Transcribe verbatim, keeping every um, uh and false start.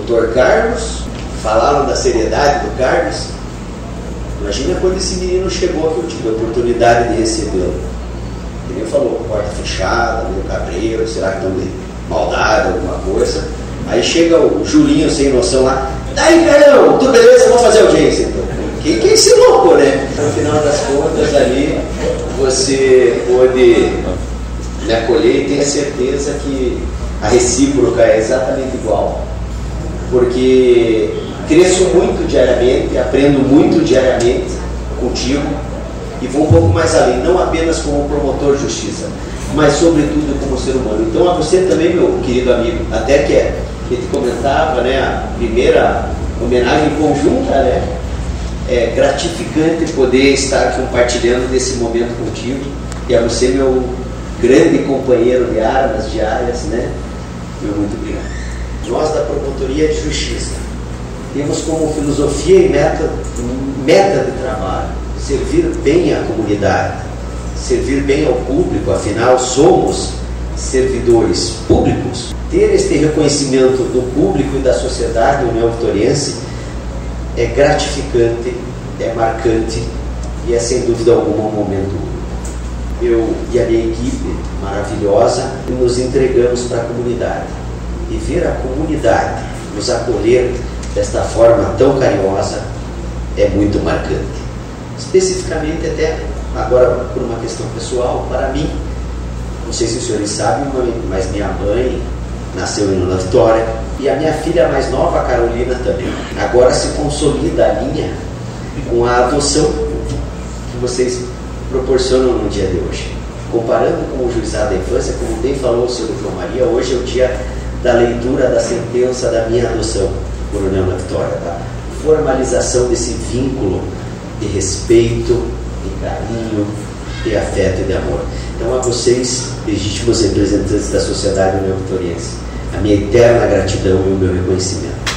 doutor Carlos, falaram da seriedade do Carlos. Imagina quando esse menino chegou que eu tive a oportunidade de recebê-lo. Ele falou, porta fechada, meio cabreiro, será que estão de maldade, alguma coisa. Aí chega o Julinho sem noção lá, daí Carlão, tudo beleza, vamos fazer audiência então. Quem que é esse louco, né? No final das contas ali, você pôde me acolher e ter certeza que a recíproca é exatamente igual. Porque cresço muito diariamente, aprendo muito diariamente contigo e vou um pouco mais além, não apenas como promotor de justiça, mas sobretudo como ser humano. Então a você também, meu querido amigo, até que é, que te comentava, né, a primeira homenagem conjunta, né, é gratificante poder estar compartilhando desse momento contigo, e a você, meu grande companheiro de armas diárias, né, meu muito obrigado. Nós da Promotoria de Justiça temos como filosofia e meta, meta de trabalho servir bem à comunidade, servir bem ao público, afinal somos servidores públicos. Ter este reconhecimento do público e da sociedade união vitoriense é gratificante, é marcante e é sem dúvida alguma um momento único. Eu e a minha equipe maravilhosa nos entregamos para a comunidade e ver a comunidade nos acolher desta forma tão carinhosa é muito marcante. Especificamente até agora por uma questão pessoal, para mim, não sei se os senhores sabem, mas minha mãe nasceu em Una Vitória e a minha filha mais nova, a Carolina, também. Agora se consolida a minha com a adoção que vocês proporcionam no dia de hoje. Comparando com o juizado da infância, como bem falou o senhor João Maria, hoje é o dia da leitura da sentença da minha adoção por União da Vitória, tá? Formalização desse vínculo de respeito, de carinho, de afeto e de amor. Então a vocês, legítimos representantes da sociedade união vitoriense, a minha eterna gratidão e o meu reconhecimento.